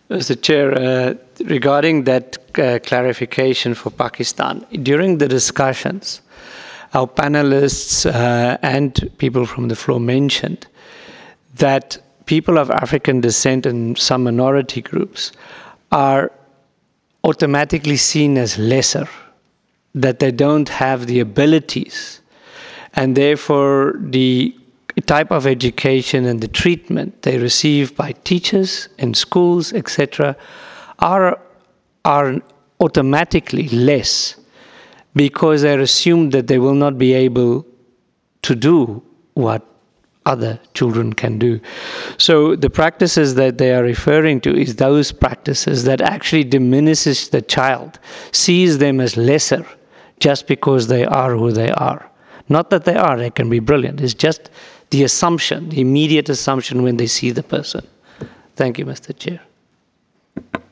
Mr. Chair, regarding that clarification for Pakistan, during the discussions, our panelists and people from the floor mentioned that people of African descent and some minority groups are automatically seen as lesser, that they don't have the abilities, and therefore the type of education and the treatment they receive by teachers in schools, etc., are automatically less because they're assumed that they will not be able to do what other children can do. So the practices that they are referring to is those practices that actually diminishes the child, sees them as lesser just because they are who they are. Not that they can be brilliant. It's just the assumption, the immediate assumption when they see the person. Thank you, Mr. Chair.